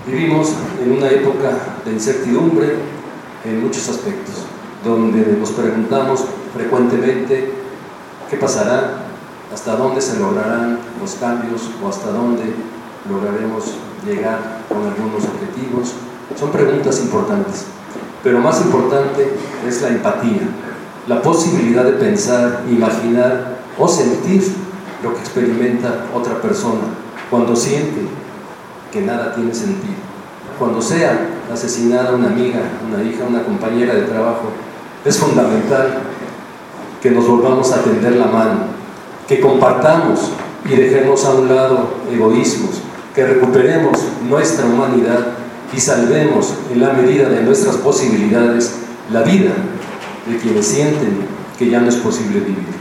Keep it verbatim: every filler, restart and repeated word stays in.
Vivimos en una época de incertidumbre en muchos aspectos, donde nos preguntamos frecuentemente qué pasará, hasta dónde se lograrán los cambios o hasta dónde lograremos llegar con algunos objetivos. Son preguntas importantes, pero más importante es la empatía, la posibilidad de pensar, imaginar o sentir lo que experimenta otra persona cuando siente que nada tiene sentido. Cuando sea asesinada una amiga, una hija, una compañera de trabajo, es fundamental que nos volvamos a tender la mano, que compartamos y dejemos a un lado egoísmos, que recuperemos nuestra humanidad y salvemos en la medida de nuestras posibilidades la vida de quienes sienten que ya no es posible vivir.